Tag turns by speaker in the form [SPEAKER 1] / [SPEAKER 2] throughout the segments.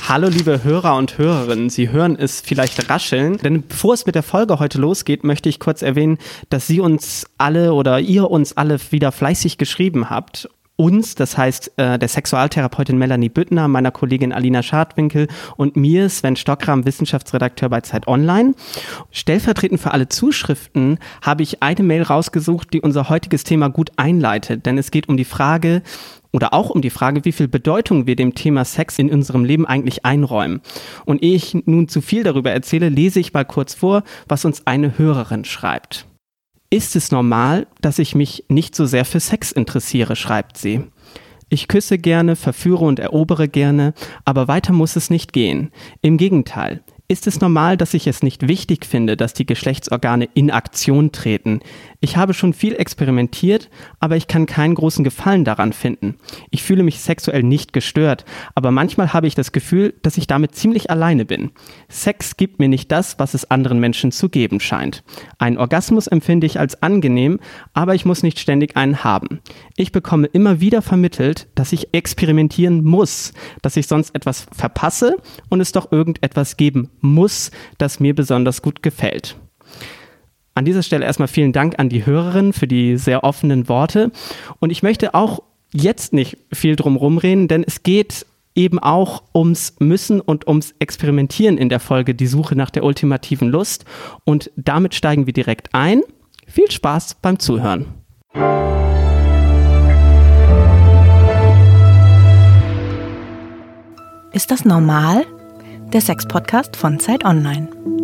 [SPEAKER 1] Hallo liebe Hörer und Hörerinnen, Sie hören es vielleicht rascheln, denn bevor es mit der Folge heute losgeht, möchte ich kurz erwähnen, dass Sie uns alle oder ihr uns alle wieder fleißig geschrieben habt. Uns, das heißt der Sexualtherapeutin Melanie Büttner, meiner Kollegin Alina Schadwinkel und mir, Sven Stockram, Wissenschaftsredakteur bei Zeit Online. Stellvertretend für alle Zuschriften habe ich eine Mail rausgesucht, die unser heutiges Thema gut einleitet, denn es geht um die Frage, oder auch um die Frage, wie viel Bedeutung wir dem Thema Sex in unserem Leben eigentlich einräumen. Und ehe ich nun zu viel darüber erzähle, lese ich mal kurz vor, was uns eine Hörerin schreibt. Ist es normal, dass ich mich nicht so sehr für Sex interessiere, schreibt sie. Ich küsse gerne, verführe und erobere gerne, aber weiter muss es nicht gehen. Im Gegenteil. Ist es normal, dass ich es nicht wichtig finde, dass die Geschlechtsorgane in Aktion treten? Ich habe schon viel experimentiert, aber ich kann keinen großen Gefallen daran finden. Ich fühle mich sexuell nicht gestört, aber manchmal habe ich das Gefühl, dass ich damit ziemlich alleine bin. Sex gibt mir nicht das, was es anderen Menschen zu geben scheint. Einen Orgasmus empfinde ich als angenehm, aber ich muss nicht ständig einen haben. Ich bekomme immer wieder vermittelt, dass ich experimentieren muss, dass ich sonst etwas verpasse und es doch irgendetwas geben muss, das mir besonders gut gefällt. An dieser Stelle erstmal vielen Dank an die Hörerin für die sehr offenen Worte. Und ich möchte auch jetzt nicht viel drum rumreden, denn es geht eben auch ums Müssen und ums Experimentieren in der Folge Die Suche nach der ultimativen Lust. Und damit steigen wir direkt ein. Viel Spaß beim Zuhören.
[SPEAKER 2] Ist das normal? Der Sex-Podcast von Zeit Online.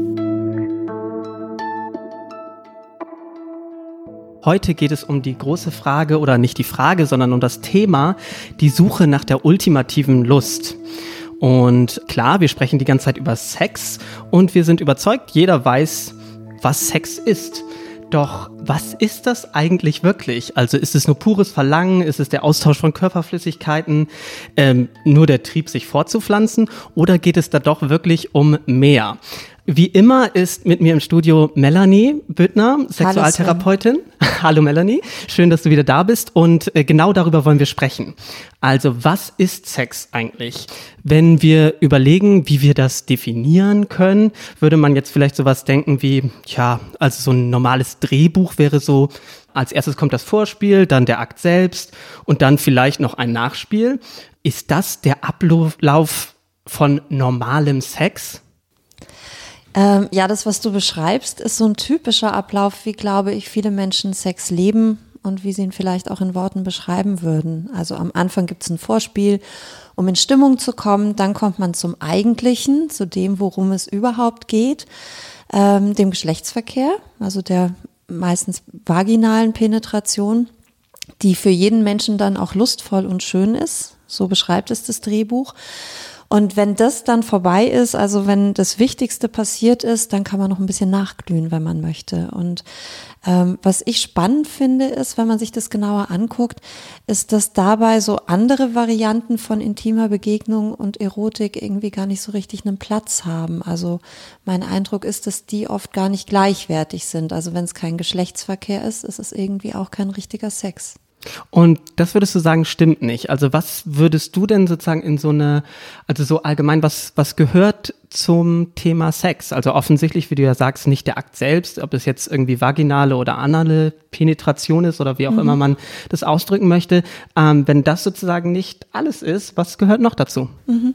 [SPEAKER 1] Heute geht es um die große Frage, oder nicht die Frage, sondern um das Thema, die Suche nach der ultimativen Lust. Und klar, wir sprechen die ganze Zeit über Sex und wir sind überzeugt, jeder weiß, was Sex ist. Doch was ist das eigentlich wirklich? Also ist es nur pures Verlangen? Ist es der Austausch von Körperflüssigkeiten? Nur der Trieb, sich fortzupflanzen? Oder geht es da doch wirklich um mehr? Wie immer ist mit mir im Studio Melanie Büttner, Sexualtherapeutin. Hallo Melanie, schön, dass du wieder da bist und genau darüber wollen wir sprechen. Also was ist Sex eigentlich? Wenn wir überlegen, wie wir das definieren können, würde man jetzt vielleicht sowas denken wie, also so ein normales Drehbuch wäre so, als erstes kommt das Vorspiel, dann der Akt selbst und dann vielleicht noch ein Nachspiel. Ist das der Ablauf von normalem Sex?
[SPEAKER 3] Das, was du beschreibst, ist so ein typischer Ablauf, wie, glaube ich, viele Menschen Sex leben und wie sie ihn vielleicht auch in Worten beschreiben würden. Also am Anfang gibt es ein Vorspiel, um in Stimmung zu kommen. Dann kommt man zum Eigentlichen, zu dem, worum es überhaupt geht, dem Geschlechtsverkehr, also der meistens vaginalen Penetration, die für jeden Menschen dann auch lustvoll und schön ist. So beschreibt es das Drehbuch. Und wenn das dann vorbei ist, also wenn das Wichtigste passiert ist, dann kann man noch ein bisschen nachglühen, wenn man möchte. Und was ich spannend finde, ist, wenn man sich das genauer anguckt, ist, dass dabei so andere Varianten von intimer Begegnung und Erotik irgendwie gar nicht so richtig einen Platz haben. Also mein Eindruck ist, dass die oft gar nicht gleichwertig sind. Also wenn es kein Geschlechtsverkehr ist, ist es irgendwie auch kein richtiger Sex.
[SPEAKER 1] Und das würdest du sagen, stimmt nicht. Also was würdest du denn sozusagen in so eine, also so allgemein, was gehört zum Thema Sex? Also offensichtlich, wie du ja sagst, nicht der Akt selbst, ob es jetzt irgendwie vaginale oder anale Penetration ist oder wie auch immer man das ausdrücken möchte. Wenn das sozusagen nicht alles ist, was gehört noch dazu?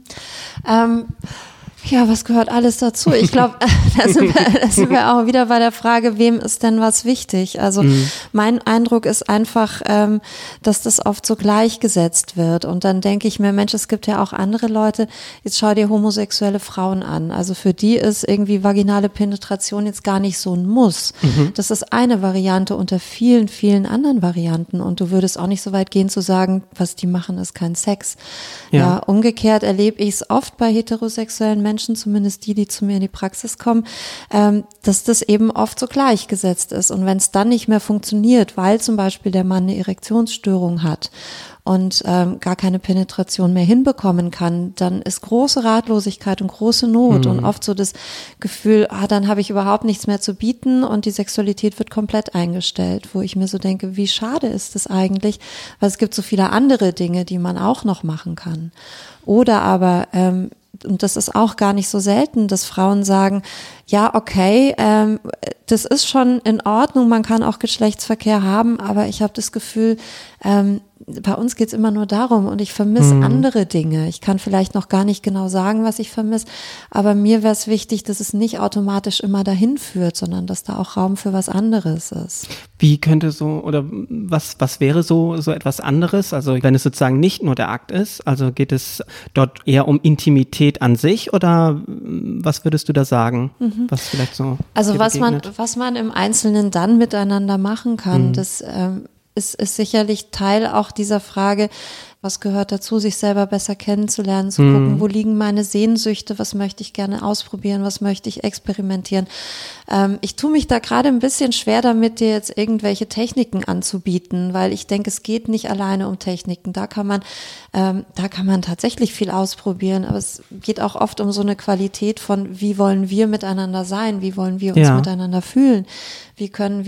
[SPEAKER 3] Was gehört alles dazu? Ich glaube, da sind wir auch wieder bei der Frage, wem ist denn was wichtig? Also mein Eindruck ist einfach, dass das oft so gleichgesetzt wird. Und dann denke ich mir, Mensch, es gibt ja auch andere Leute, jetzt schau dir homosexuelle Frauen an. Also für die ist irgendwie vaginale Penetration jetzt gar nicht so ein Muss. Das ist eine Variante unter vielen, vielen anderen Varianten. Und du würdest auch nicht so weit gehen zu sagen, was die machen, ist kein Sex. Ja, umgekehrt erlebe ich es oft bei heterosexuellen Menschen, zumindest die zu mir in die Praxis kommen, dass das eben oft so gleichgesetzt ist. Und wenn es dann nicht mehr funktioniert, weil zum Beispiel der Mann eine Erektionsstörung hat und gar keine Penetration mehr hinbekommen kann, dann ist große Ratlosigkeit und große Not und oft so das Gefühl, dann habe ich überhaupt nichts mehr zu bieten und die Sexualität wird komplett eingestellt, wo ich mir so denke, wie schade ist das eigentlich, weil es gibt so viele andere Dinge, die man auch noch machen kann. Oder aber und das ist auch gar nicht so selten, dass Frauen sagen, ja, okay, das ist schon in Ordnung, man kann auch Geschlechtsverkehr haben, aber ich habe das Gefühl, bei uns geht's immer nur darum und ich vermisse andere Dinge. Ich kann vielleicht noch gar nicht genau sagen, was ich vermisse, aber mir wäre es wichtig, dass es nicht automatisch immer dahin führt, sondern dass da auch Raum für was anderes ist.
[SPEAKER 1] Wie könnte oder was wäre so etwas anderes? Also wenn es sozusagen nicht nur der Akt ist, also geht es dort eher um Intimität an sich oder was würdest du da sagen? Was vielleicht so
[SPEAKER 3] also was man im Einzelnen dann miteinander machen kann, das ist sicherlich Teil auch dieser Frage, was gehört dazu, sich selber besser kennenzulernen, zu gucken, wo liegen meine Sehnsüchte, was möchte ich gerne ausprobieren, was möchte ich experimentieren. Ich tue mich da gerade ein bisschen schwer damit, dir jetzt irgendwelche Techniken anzubieten, weil ich denke, es geht nicht alleine um Techniken. Da kann man tatsächlich viel ausprobieren, aber es geht auch oft um so eine Qualität von, wie wollen wir miteinander sein, wie wollen wir uns miteinander fühlen, wie können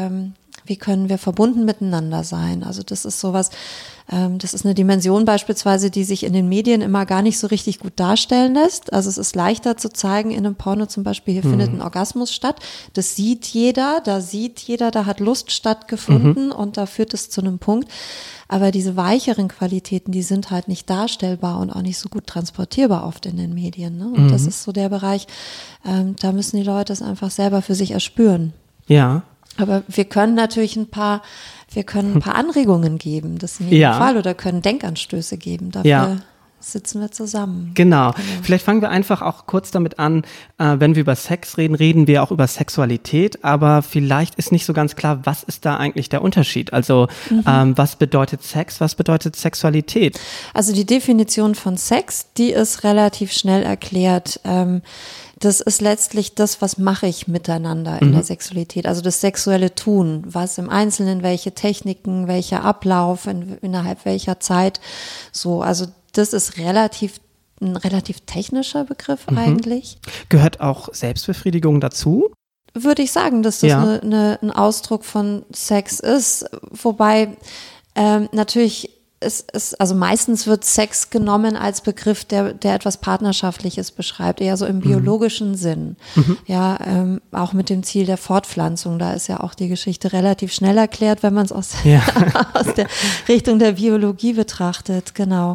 [SPEAKER 3] wir verbunden miteinander sein? Also das ist sowas, das ist eine Dimension beispielsweise, die sich in den Medien immer gar nicht so richtig gut darstellen lässt. Also es ist leichter zu zeigen in einem Porno zum Beispiel, hier findet ein Orgasmus statt. Das sieht jeder, da hat Lust stattgefunden und da führt es zu einem Punkt. Aber diese weicheren Qualitäten, die sind halt nicht darstellbar und auch nicht so gut transportierbar oft in den Medien. Ne? Und das ist so der Bereich, da müssen die Leute es einfach selber für sich erspüren.
[SPEAKER 1] Ja.
[SPEAKER 3] Aber wir können natürlich ein paar Anregungen geben, das in jedem Fall, oder können Denkanstöße geben. Dafür sitzen wir zusammen.
[SPEAKER 1] Genau. Vielleicht fangen wir einfach auch kurz damit an, wenn wir über Sex reden, reden wir auch über Sexualität, aber vielleicht ist nicht so ganz klar, was ist da eigentlich der Unterschied? Also was bedeutet Sex, was bedeutet Sexualität?
[SPEAKER 3] Also die Definition von Sex, die ist relativ schnell erklärt. Das ist letztlich das, was mache ich miteinander in der Sexualität. Also das sexuelle Tun, was im Einzelnen, welche Techniken, welcher Ablauf, innerhalb welcher Zeit. So, also das ist ein relativ technischer Begriff eigentlich. Gehört
[SPEAKER 1] auch Selbstbefriedigung dazu?
[SPEAKER 3] Würde ich sagen, dass das ein Ausdruck von Sex ist. Wobei natürlich also meistens wird Sex genommen als Begriff, der etwas Partnerschaftliches beschreibt, eher so im biologischen Sinn. Ja, auch mit dem Ziel der Fortpflanzung. Da ist ja auch die Geschichte relativ schnell erklärt, wenn man es aus der Richtung der Biologie betrachtet. Genau.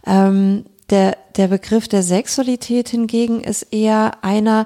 [SPEAKER 3] Der Begriff der Sexualität hingegen ist eher einer,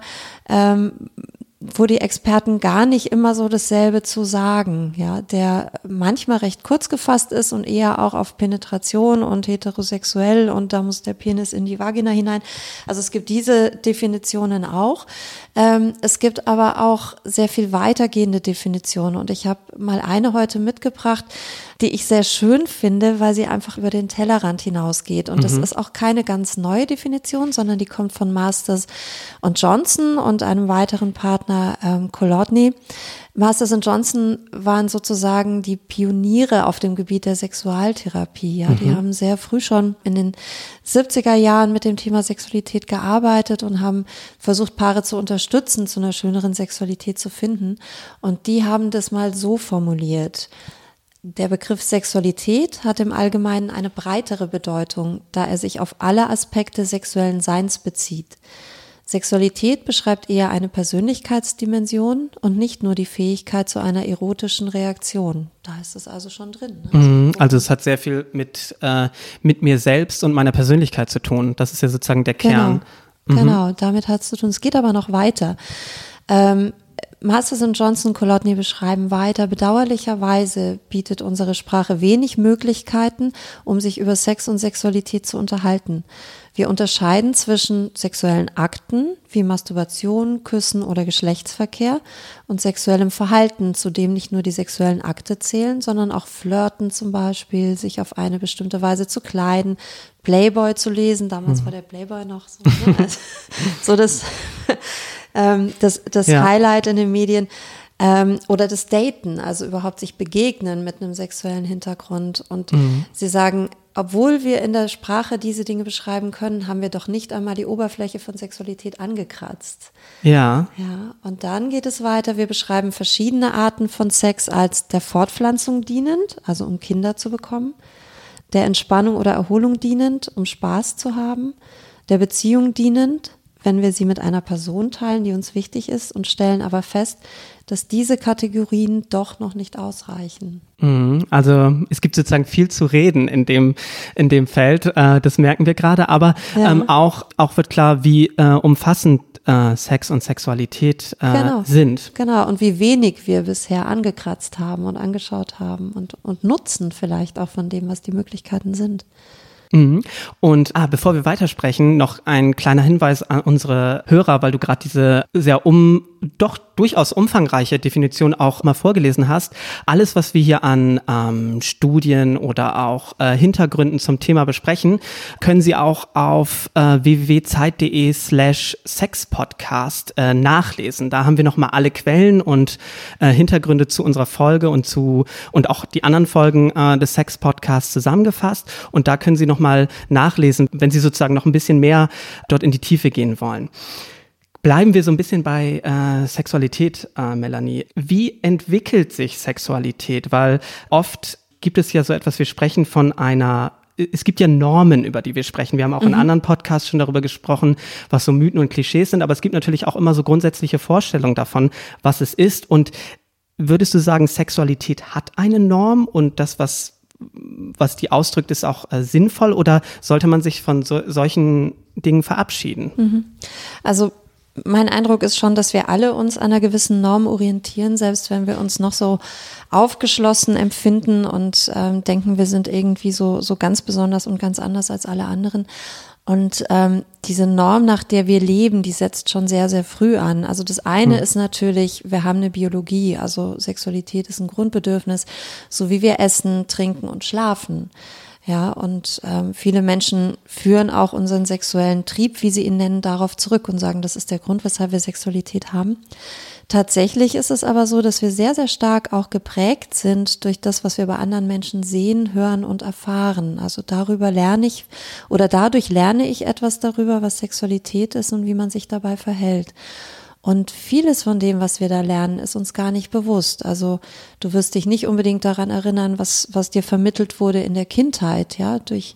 [SPEAKER 3] wo die Experten gar nicht immer so dasselbe zu sagen, ja, der manchmal recht kurz gefasst ist und eher auch auf Penetration und heterosexuell und da muss der Penis in die Vagina hinein. Also es gibt diese Definitionen auch. Es gibt aber auch sehr viel weitergehende Definitionen und ich habe mal eine heute mitgebracht, die ich sehr schön finde, weil sie einfach über den Tellerrand hinausgeht. Und das ist auch keine ganz neue Definition, sondern die kommt von Masters und Johnson und einem weiteren Partner, Kolodny. Masters und Johnson waren sozusagen die Pioniere auf dem Gebiet der Sexualtherapie. Ja, die haben sehr früh schon in den 70er Jahren mit dem Thema Sexualität gearbeitet und haben versucht, Paare zu unterstützen, zu einer schöneren Sexualität zu finden. Und die haben das mal so formuliert: Der Begriff Sexualität hat im Allgemeinen eine breitere Bedeutung, da er sich auf alle Aspekte sexuellen Seins bezieht. Sexualität beschreibt eher eine Persönlichkeitsdimension und nicht nur die Fähigkeit zu einer erotischen Reaktion. Da ist es also schon drin. Ne?
[SPEAKER 1] Also es hat sehr viel mit mir selbst und meiner Persönlichkeit zu tun. Das ist ja sozusagen der Kern.
[SPEAKER 3] Genau, damit hat es zu tun. Es geht aber noch weiter. Masters und Johnson Kolodny beschreiben weiter: Bedauerlicherweise bietet unsere Sprache wenig Möglichkeiten, um sich über Sex und Sexualität zu unterhalten. Wir unterscheiden zwischen sexuellen Akten wie Masturbation, Küssen oder Geschlechtsverkehr und sexuellem Verhalten, zu dem nicht nur die sexuellen Akte zählen, sondern auch Flirten zum Beispiel, sich auf eine bestimmte Weise zu kleiden, Playboy zu lesen. Damals war der Playboy noch so, ne? Also, so das Highlight in den Medien, oder das Daten, also überhaupt sich begegnen mit einem sexuellen Hintergrund. Und sie sagen, obwohl wir in der Sprache diese Dinge beschreiben können, haben wir doch nicht einmal die Oberfläche von Sexualität angekratzt.
[SPEAKER 1] Ja.
[SPEAKER 3] Ja, und dann geht es weiter. Wir beschreiben verschiedene Arten von Sex als der Fortpflanzung dienend, also um Kinder zu bekommen, der Entspannung oder Erholung dienend, um Spaß zu haben, der Beziehung dienend, wenn wir sie mit einer Person teilen, die uns wichtig ist, und stellen aber fest, dass diese Kategorien doch noch nicht ausreichen.
[SPEAKER 1] Also es gibt sozusagen viel zu reden in dem Feld, das merken wir gerade, aber auch wird klar, wie umfassend Sex und Sexualität sind.
[SPEAKER 3] Genau, und wie wenig wir bisher angekratzt haben und angeschaut haben und nutzen vielleicht auch von dem, was die Möglichkeiten sind.
[SPEAKER 1] Und bevor wir weitersprechen, noch ein kleiner Hinweis an unsere Hörer, weil du gerade diese doch durchaus umfangreiche Definition auch mal vorgelesen hast. Alles, was wir hier an Studien oder auch Hintergründen zum Thema besprechen, können Sie auch auf www.zeit.de/sexpodcast nachlesen. Da haben wir nochmal alle Quellen und Hintergründe zu unserer Folge und auch die anderen Folgen des Sex-Podcasts zusammengefasst. Und da können Sie nochmal nachlesen, wenn Sie sozusagen noch ein bisschen mehr dort in die Tiefe gehen wollen. Bleiben wir so ein bisschen bei Sexualität, Melanie. Wie entwickelt sich Sexualität? Weil oft gibt es ja so etwas, wir sprechen es gibt ja Normen, über die wir sprechen. Wir haben auch in anderen Podcasts schon darüber gesprochen, was so Mythen und Klischees sind. Aber es gibt natürlich auch immer so grundsätzliche Vorstellungen davon, was es ist. Und würdest du sagen, Sexualität hat eine Norm und das, was die ausdrückt, ist auch sinnvoll? Oder sollte man sich von solchen Dingen verabschieden?
[SPEAKER 3] Also mein Eindruck ist schon, dass wir alle uns an einer gewissen Norm orientieren, selbst wenn wir uns noch so aufgeschlossen empfinden und denken, wir sind irgendwie so ganz besonders und ganz anders als alle anderen. Und diese Norm, nach der wir leben, die setzt schon sehr, sehr früh an. Also das eine ist natürlich, wir haben eine Biologie, also Sexualität ist ein Grundbedürfnis, so wie wir essen, trinken und schlafen. Ja, und viele Menschen führen auch unseren sexuellen Trieb, wie sie ihn nennen, darauf zurück und sagen, das ist der Grund, weshalb wir Sexualität haben. Tatsächlich ist es aber so, dass wir sehr, sehr stark auch geprägt sind durch das, was wir bei anderen Menschen sehen, hören und erfahren. Also dadurch lerne ich etwas darüber, was Sexualität ist und wie man sich dabei verhält. Und vieles von dem, was wir da lernen, ist uns gar nicht bewusst. Also du wirst dich nicht unbedingt daran erinnern, was dir vermittelt wurde in der Kindheit, ja, durch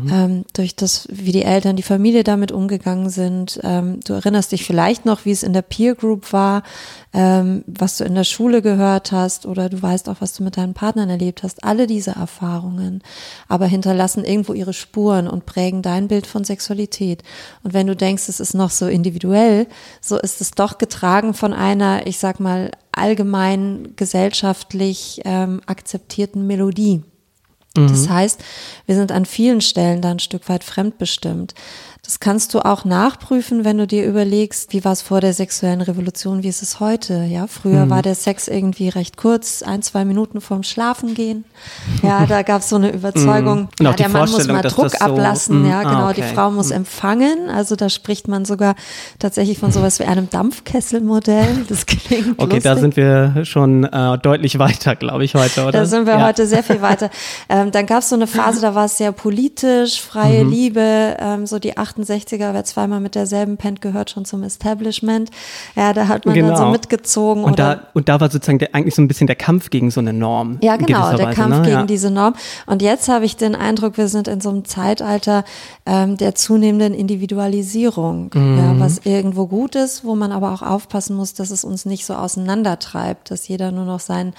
[SPEAKER 3] das, wie die Eltern, die Familie damit umgegangen sind. Du erinnerst dich vielleicht noch, wie es in der Peer Group war, was du in der Schule gehört hast, oder du weißt auch, was du mit deinen Partnern erlebt hast. Alle diese Erfahrungen, aber hinterlassen irgendwo ihre Spuren und prägen dein Bild von Sexualität. Und wenn du denkst, es ist noch so individuell, so ist es doch getragen von einer, ich sag mal, allgemein gesellschaftlich akzeptierten Melodie. Das heißt, wir sind an vielen Stellen da ein Stück weit fremdbestimmt. Das kannst du auch nachprüfen, wenn du dir überlegst, wie war es vor der sexuellen Revolution, wie ist es heute? Ja, früher war der Sex irgendwie recht kurz, 1-2 Minuten vorm Schlafengehen. Ja, da gab es so eine Überzeugung, ja, der Mann muss mal Druck ablassen, ja, genau, die Frau muss empfangen. Also da spricht man sogar tatsächlich von sowas wie einem Dampfkesselmodell. Das klingt lustig.
[SPEAKER 1] Da sind wir schon deutlich weiter, glaube ich, heute, oder?
[SPEAKER 3] Da sind wir heute sehr viel weiter. Dann gab es so eine Phase, da war es sehr politisch, freie Liebe, so die 68er, wer zweimal mit derselben pennt, gehört schon zum Establishment. Ja, da hat man dann so mitgezogen.
[SPEAKER 1] Und da war sozusagen eigentlich so ein bisschen der Kampf gegen so eine Norm.
[SPEAKER 3] Ja, genau, der Kampf gegen diese Norm. Und jetzt habe ich den Eindruck, wir sind in so einem Zeitalter der zunehmenden Individualisierung, ja, was irgendwo gut ist, wo man aber auch aufpassen muss, dass es uns nicht so auseinandertreibt, dass jeder nur noch sein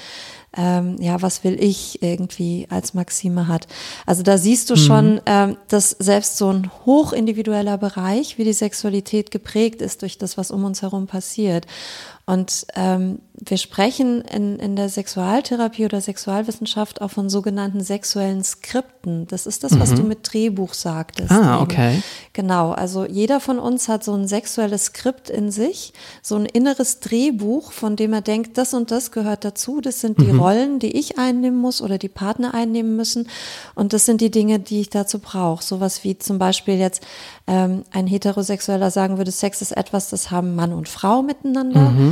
[SPEAKER 3] was will ich irgendwie als Maxime hat. Also da siehst du schon, dass selbst so ein hochindividueller Bereich wie die Sexualität geprägt ist durch das, was um uns herum passiert. Und wir sprechen in der Sexualtherapie oder Sexualwissenschaft auch von sogenannten sexuellen Skripten. Das ist das, was du mit Drehbuch sagtest.
[SPEAKER 1] Ah, okay.
[SPEAKER 3] Genau, also jeder von uns hat so ein sexuelles Skript in sich, so ein inneres Drehbuch, von dem er denkt, das und das gehört dazu. Das sind die Rollen, die ich einnehmen muss oder die Partner einnehmen müssen. Und das sind die Dinge, die ich dazu brauche. Sowas wie zum Beispiel jetzt ein Heterosexueller sagen würde, Sex ist etwas, das haben Mann und Frau miteinander.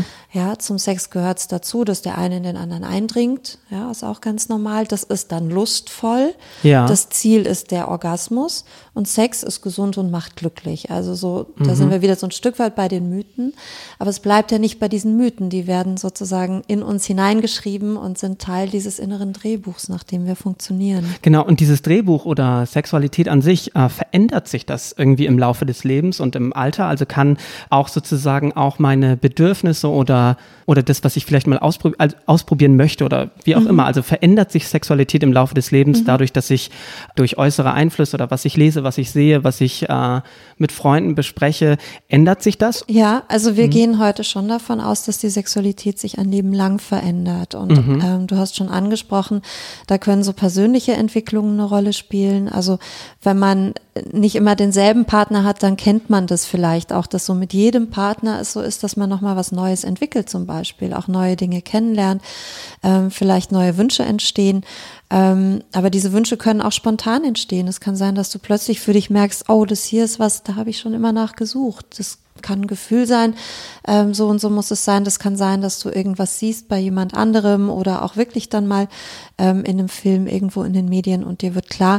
[SPEAKER 3] Ja, zum Sex gehört es dazu, dass der eine in den anderen eindringt. Ja, ist auch ganz normal. Das ist dann lustvoll.
[SPEAKER 1] Ja.
[SPEAKER 3] Das Ziel ist der Orgasmus. Und Sex ist gesund und macht glücklich. Also so, da sind wir wieder so ein Stück weit bei den Mythen. Aber es bleibt ja nicht bei diesen Mythen. Die werden sozusagen in uns hineingeschrieben und sind Teil dieses inneren Drehbuchs, nach dem wir funktionieren.
[SPEAKER 1] Genau, und dieses Drehbuch oder Sexualität an sich, verändert sich das irgendwie im Laufe des Lebens und im Alter? Also kann auch sozusagen auch meine Bedürfnisse oder das, was ich vielleicht mal ausprobieren möchte oder wie auch immer, also verändert sich Sexualität im Laufe des Lebens dadurch, dass ich durch äußere Einflüsse oder was ich lese, was ich sehe, was ich mit Freunden bespreche, ändert sich das?
[SPEAKER 3] Ja, also wir gehen heute schon davon aus, dass die Sexualität sich ein Leben lang verändert. Und du hast schon angesprochen, da können so persönliche Entwicklungen eine Rolle spielen. Also wenn man nicht immer denselben Partner hat, dann kennt man das vielleicht auch, dass so mit jedem Partner es so ist, dass man nochmal was Neues entwickelt zum Beispiel, auch neue Dinge kennenlernt, vielleicht neue Wünsche entstehen. Aber diese Wünsche können auch spontan entstehen. Es kann sein, dass du plötzlich für dich merkst, oh, das hier ist was, da habe ich schon immer nachgesucht. Das kann ein Gefühl sein, so und so muss es sein. Das kann sein, dass du irgendwas siehst bei jemand anderem oder auch wirklich dann mal in einem Film irgendwo in den Medien und dir wird klar,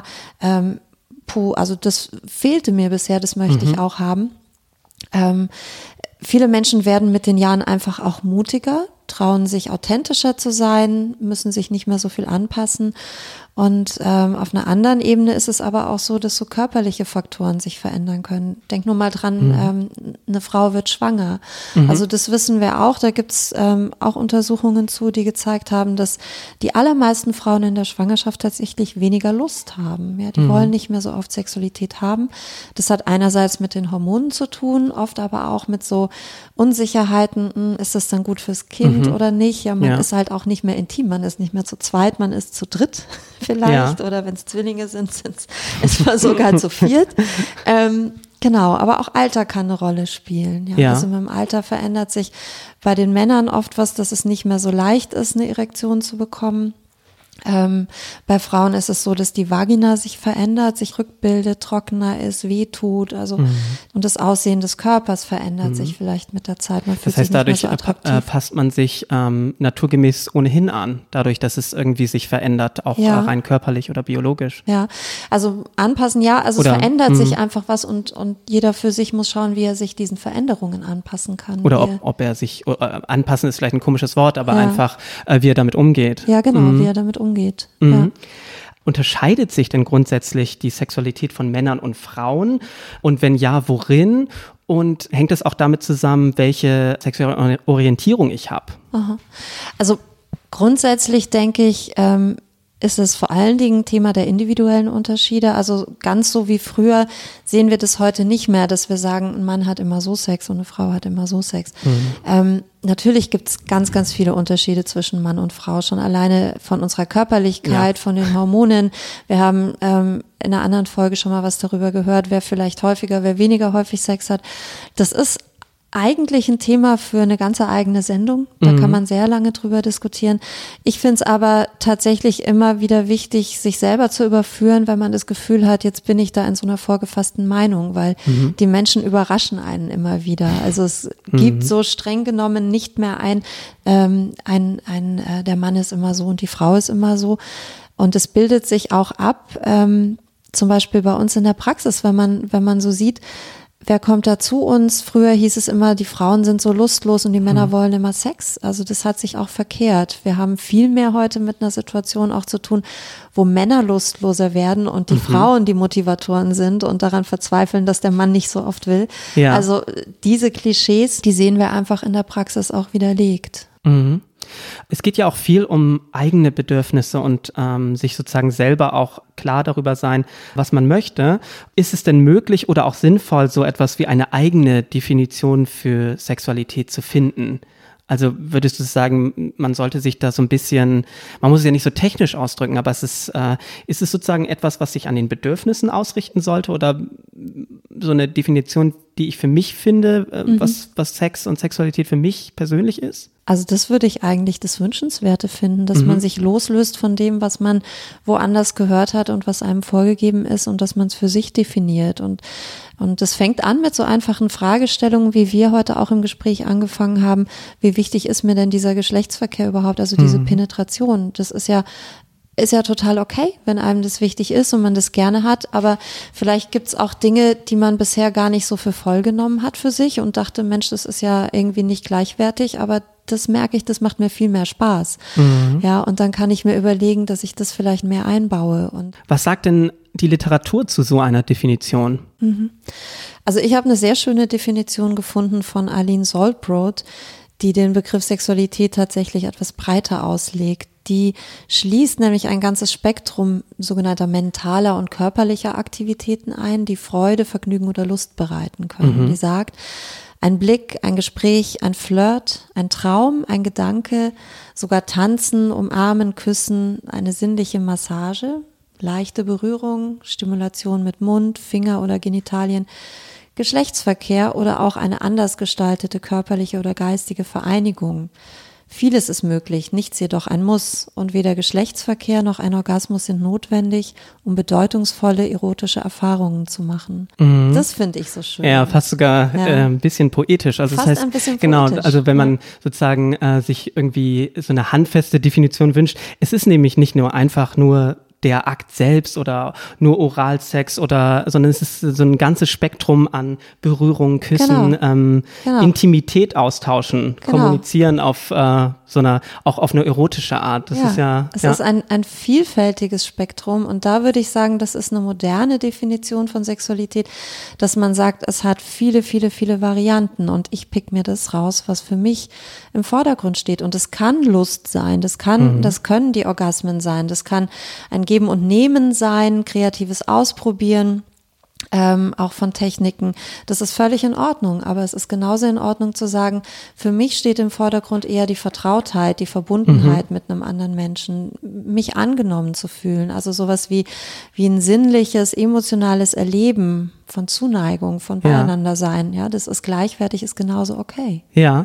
[SPEAKER 3] also das fehlte mir bisher, das möchte ich auch haben. Viele Menschen werden mit den Jahren einfach auch mutiger, trauen sich authentischer zu sein, müssen sich nicht mehr so viel anpassen. Und auf einer anderen Ebene ist es aber auch so, dass so körperliche Faktoren sich verändern können. Denk nur mal dran, eine Frau wird schwanger. Also das wissen wir auch. Da gibt's auch Untersuchungen zu, die gezeigt haben, dass die allermeisten Frauen in der Schwangerschaft tatsächlich weniger Lust haben. Ja, die wollen nicht mehr so oft Sexualität haben. Das hat einerseits mit den Hormonen zu tun, oft aber auch mit so Unsicherheiten. Ist das dann gut fürs Kind oder nicht? Ja, man ist halt auch nicht mehr intim. Man ist nicht mehr zu zweit, man ist zu dritt. Vielleicht, oder wenn es Zwillinge sind, ist man sogar zu viert. Genau, aber auch Alter kann eine Rolle spielen. Ja. Also mit dem Alter verändert sich bei den Männern oft was, dass es nicht mehr so leicht ist, eine Erektion zu bekommen. Bei Frauen ist es so, dass die Vagina sich verändert, sich rückbildet, trockener ist, wehtut, also und das Aussehen des Körpers verändert sich vielleicht mit der Zeit. Man fühlt
[SPEAKER 1] das heißt,
[SPEAKER 3] sich nicht
[SPEAKER 1] dadurch
[SPEAKER 3] mehr so attraktiv.
[SPEAKER 1] passt man sich naturgemäß ohnehin an, dadurch, dass es irgendwie sich verändert, auch rein körperlich oder biologisch.
[SPEAKER 3] Ja, also anpassen, also es verändert sich einfach was und jeder für sich muss schauen, wie er sich diesen Veränderungen anpassen kann.
[SPEAKER 1] Oder ob er sich, anpassen ist vielleicht ein komisches Wort, aber einfach, wie er damit umgeht.
[SPEAKER 3] Ja, genau, wie er damit umgeht. Ja.
[SPEAKER 1] Unterscheidet sich denn grundsätzlich die Sexualität von Männern und Frauen? Und wenn ja, worin? Und hängt es auch damit zusammen, welche sexuelle Orientierung ich habe?
[SPEAKER 3] Also grundsätzlich denke ich, ist es vor allen Dingen Thema der individuellen Unterschiede. Also ganz so wie früher sehen wir das heute nicht mehr, dass wir sagen, ein Mann hat immer so Sex und eine Frau hat immer so Sex. Natürlich gibt es ganz, ganz viele Unterschiede zwischen Mann und Frau, schon alleine von unserer Körperlichkeit, von den Hormonen. Wir haben in einer anderen Folge schon mal was darüber gehört, wer vielleicht häufiger, wer weniger häufig Sex hat. Das ist eigentlich ein Thema für eine ganze eigene Sendung. Da kann man sehr lange drüber diskutieren. Ich finde es aber tatsächlich immer wieder wichtig, sich selber zu überführen, wenn man das Gefühl hat, jetzt bin ich da in so einer vorgefassten Meinung, weil die Menschen überraschen einen immer wieder. Also es gibt so streng genommen nicht mehr der Mann ist immer so und die Frau ist immer so. Und es bildet sich auch ab, zum Beispiel bei uns in der Praxis, wenn man so sieht, wer kommt da zu uns? Früher hieß es immer, die Frauen sind so lustlos und die Männer wollen immer Sex. Also das hat sich auch verkehrt. Wir haben viel mehr heute mit einer Situation auch zu tun, wo Männer lustloser werden und die Frauen die Motivatoren sind und daran verzweifeln, dass der Mann nicht so oft will. Ja. Also diese Klischees, die sehen wir einfach in der Praxis auch widerlegt.
[SPEAKER 1] Es geht ja auch viel um eigene Bedürfnisse und sich sozusagen selber auch klar darüber sein, was man möchte. Ist es denn möglich oder auch sinnvoll, so etwas wie eine eigene Definition für Sexualität zu finden? Also würdest du sagen, man sollte sich da so ein bisschen, man muss es ja nicht so technisch ausdrücken, aber ist es sozusagen etwas, was sich an den Bedürfnissen ausrichten sollte oder so eine Definition, die ich für mich finde, was Sex und Sexualität für mich persönlich ist?
[SPEAKER 3] Also das würde ich eigentlich das Wünschenswerte finden, dass man sich loslöst von dem, was man woanders gehört hat und was einem vorgegeben ist und dass man es für sich definiert. Und das fängt an mit so einfachen Fragestellungen, wie wir heute auch im Gespräch angefangen haben. Wie wichtig ist mir denn dieser Geschlechtsverkehr überhaupt? Also diese Penetration, das ist ja total okay, wenn einem das wichtig ist und man das gerne hat, aber vielleicht gibt's auch Dinge, die man bisher gar nicht so für voll genommen hat für sich und dachte, Mensch, das ist ja irgendwie nicht gleichwertig, aber das merke ich, das macht mir viel mehr Spaß. Ja, und dann kann ich mir überlegen, dass ich das vielleicht mehr einbaue. Und
[SPEAKER 1] was sagt denn die Literatur zu so einer Definition?
[SPEAKER 3] Also ich habe eine sehr schöne Definition gefunden von Arlene Saltbrot, die den Begriff Sexualität tatsächlich etwas breiter auslegt. Die schließt nämlich ein ganzes Spektrum sogenannter mentaler und körperlicher Aktivitäten ein, die Freude, Vergnügen oder Lust bereiten können. Die sagt, ein Blick, ein Gespräch, ein Flirt, ein Traum, ein Gedanke, sogar Tanzen, Umarmen, Küssen, eine sinnliche Massage, leichte Berührung, Stimulation mit Mund, Finger oder Genitalien, Geschlechtsverkehr oder auch eine anders gestaltete körperliche oder geistige Vereinigung. Vieles ist möglich, nichts jedoch ein Muss und weder Geschlechtsverkehr noch ein Orgasmus sind notwendig, um bedeutungsvolle erotische Erfahrungen zu machen. Das finde ich so schön.
[SPEAKER 1] Ja, fast sogar ein bisschen poetisch. Also
[SPEAKER 3] Fast
[SPEAKER 1] das heißt,
[SPEAKER 3] ein bisschen
[SPEAKER 1] genau,
[SPEAKER 3] poetisch.
[SPEAKER 1] also wenn man sozusagen sich irgendwie so eine handfeste Definition wünscht, es ist nämlich nicht nur einfach nur der Akt selbst oder nur Oralsex sondern es ist so ein ganzes Spektrum an Berührung, Küssen,
[SPEAKER 3] Genau.
[SPEAKER 1] Intimität austauschen, kommunizieren auf auch auf eine erotische Art. Das ist
[SPEAKER 3] Es ist ein vielfältiges Spektrum und da würde ich sagen, das ist eine moderne Definition von Sexualität, dass man sagt, es hat viele, viele, viele Varianten und ich pick mir das raus, was für mich im Vordergrund steht und es kann Lust sein, das können die Orgasmen sein, das kann ein Geben und Nehmen sein, kreatives Ausprobieren, auch von Techniken. Das ist völlig in Ordnung, aber es ist genauso in Ordnung zu sagen, für mich steht im Vordergrund eher die Vertrautheit, die Verbundenheit mit einem anderen Menschen, mich angenommen zu fühlen, also sowas wie ein sinnliches, emotionales Erleben von Zuneigung, von beieinander sein, ja, das ist gleichwertig, ist genauso okay.
[SPEAKER 1] Ja.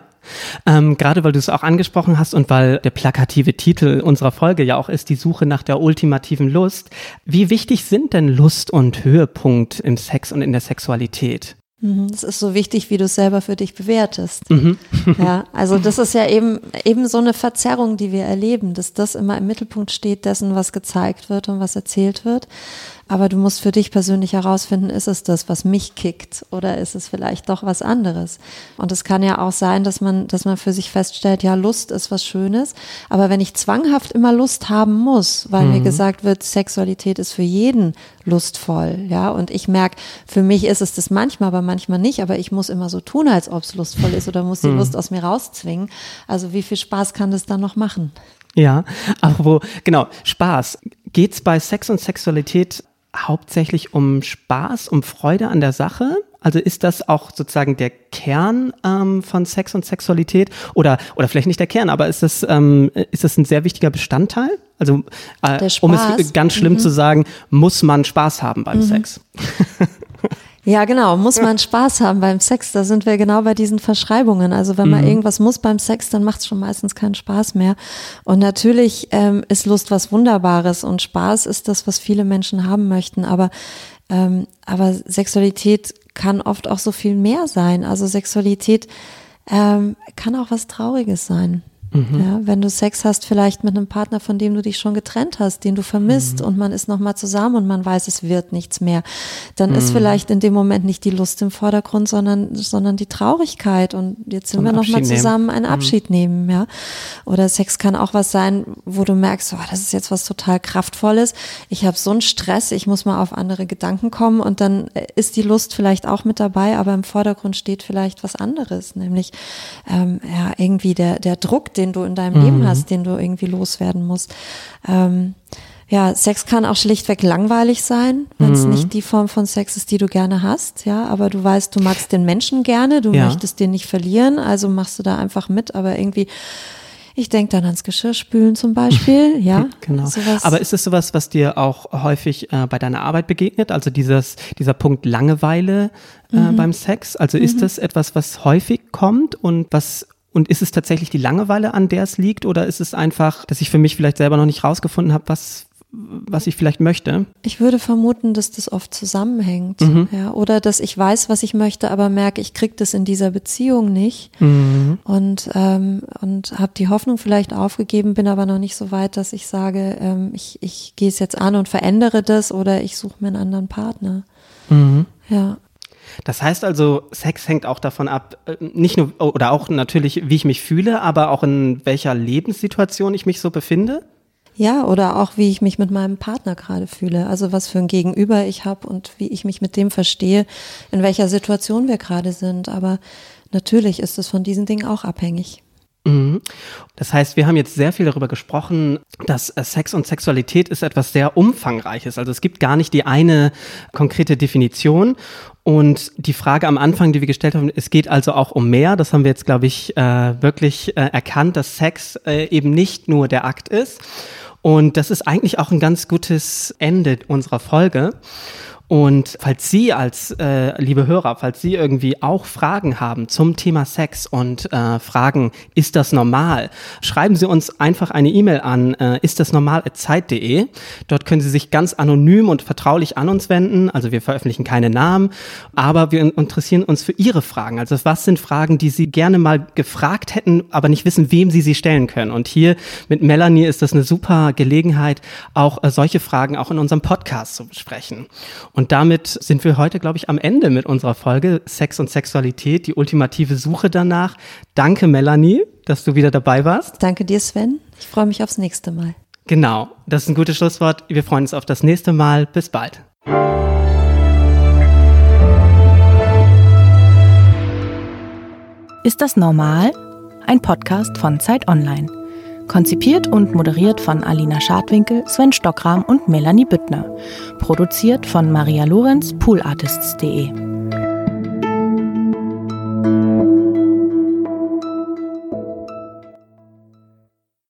[SPEAKER 1] Gerade weil du es auch angesprochen hast und weil der plakative Titel unserer Folge ja auch ist, die Suche nach der ultimativen Lust. Wie wichtig sind denn Lust und Höhepunkt im Sex und in der Sexualität?
[SPEAKER 3] Das ist so wichtig, wie du es selber für dich bewertest. Ja, also das ist ja eben so eine Verzerrung, die wir erleben, dass das immer im Mittelpunkt steht dessen, was gezeigt wird und was erzählt wird. Aber du musst für dich persönlich herausfinden, ist es das, was mich kickt oder ist es vielleicht doch was anderes? Und es kann ja auch sein, dass man für sich feststellt, ja, Lust ist was Schönes, aber wenn ich zwanghaft immer Lust haben muss, weil mir gesagt wird, Sexualität ist für jeden lustvoll, ja, und ich merke, für mich ist es das manchmal, aber manchmal nicht, aber ich muss immer so tun, als ob es lustvoll ist oder muss die Lust aus mir rauszwingen. Also wie viel Spaß kann das dann noch machen?
[SPEAKER 1] Ja, aber genau, Spaß. Geht's bei Sex und Sexualität hauptsächlich um Spaß, um Freude an der Sache? Also ist das auch sozusagen der Kern von Sex und Sexualität? Oder vielleicht nicht der Kern, aber ist das ein sehr wichtiger Bestandteil? Also um es ganz schlimm zu sagen, muss man Spaß haben beim Sex?
[SPEAKER 3] Ja, genau. Muss man Spaß haben beim Sex? Da sind wir genau bei diesen Verschreibungen. Also wenn man irgendwas muss beim Sex, dann macht es schon meistens keinen Spaß mehr. Und natürlich ist Lust was Wunderbares und Spaß ist das, was viele Menschen haben möchten. Aber Sexualität kann oft auch so viel mehr sein. Also Sexualität kann auch was Trauriges sein. Ja, wenn du Sex hast, vielleicht mit einem Partner, von dem du dich schon getrennt hast, den du vermisst und man ist nochmal zusammen und man weiß, es wird nichts mehr, dann ist vielleicht in dem Moment nicht die Lust im Vordergrund, sondern die Traurigkeit und jetzt sind wir nochmal zusammen einen Abschied nehmen, ja. Oder Sex kann auch was sein, wo du merkst, das ist jetzt was total Kraftvolles, ich habe so einen Stress, ich muss mal auf andere Gedanken kommen und dann ist die Lust vielleicht auch mit dabei, aber im Vordergrund steht vielleicht was anderes, nämlich irgendwie der Druck, den du in deinem Leben hast, den du irgendwie loswerden musst. Sex kann auch schlichtweg langweilig sein, wenn es nicht die Form von Sex ist, die du gerne hast, ja, aber du weißt, du magst den Menschen gerne, du möchtest den nicht verlieren, also machst du da einfach mit, aber irgendwie, ich denke dann ans Geschirrspülen zum Beispiel, ja.
[SPEAKER 1] Genau. Sowas. Aber ist es sowas, was dir auch häufig bei deiner Arbeit begegnet, also dieser Punkt Langeweile beim Sex, also ist das etwas, was häufig kommt und was Und ist es tatsächlich die Langeweile, an der es liegt, oder ist es einfach, dass ich für mich vielleicht selber noch nicht rausgefunden habe, was ich vielleicht möchte?
[SPEAKER 3] Ich würde vermuten, dass das oft zusammenhängt. Ja, oder dass ich weiß, was ich möchte, aber merke, ich kriege das in dieser Beziehung nicht und habe die Hoffnung vielleicht aufgegeben, bin aber noch nicht so weit, dass ich sage, ich gehe es jetzt an und verändere das oder ich suche mir einen anderen Partner. Ja.
[SPEAKER 1] Das heißt also, Sex hängt auch davon ab, nicht nur, oder auch natürlich, wie ich mich fühle, aber auch in welcher Lebenssituation ich mich so befinde?
[SPEAKER 3] Ja, oder auch, wie ich mich mit meinem Partner gerade fühle. Also was für ein Gegenüber ich habe und wie ich mich mit dem verstehe, in welcher Situation wir gerade sind. Aber natürlich ist es von diesen Dingen auch abhängig.
[SPEAKER 1] Das heißt, wir haben jetzt sehr viel darüber gesprochen, dass Sex und Sexualität ist etwas sehr Umfangreiches. Also es gibt gar nicht die eine konkrete Definition. Und die Frage am Anfang, die wir gestellt haben, es geht also auch um mehr. Das haben wir jetzt, glaube ich, wirklich erkannt, dass Sex eben nicht nur der Akt ist. Und das ist eigentlich auch ein ganz gutes Ende unserer Folge. Und falls Sie als liebe Hörer, falls Sie irgendwie auch Fragen haben zum Thema Sex und fragen, ist das normal? Schreiben Sie uns einfach eine E-Mail an istdasnormal@zeit.de. Dort können Sie sich ganz anonym und vertraulich an uns wenden. Also wir veröffentlichen keine Namen, aber wir interessieren uns für Ihre Fragen. Also was sind Fragen, die Sie gerne mal gefragt hätten, aber nicht wissen, wem Sie stellen können? Und hier mit Melanie ist das eine super Gelegenheit, auch solche Fragen auch in unserem Podcast zu besprechen. Und damit sind wir heute, glaube ich, am Ende mit unserer Folge Sex und Sexualität, die ultimative Suche danach. Danke, Melanie, dass du wieder dabei warst.
[SPEAKER 3] Danke dir, Sven. Ich freue mich aufs nächste Mal.
[SPEAKER 1] Genau, das ist ein gutes Schlusswort. Wir freuen uns auf das nächste Mal. Bis bald.
[SPEAKER 2] Ist das normal? Ein Podcast von Zeit Online. Konzipiert und moderiert von Alina Schadwinkel, Sven Stockram und Melanie Büttner. Produziert von Maria Lorenz, poolartists.de.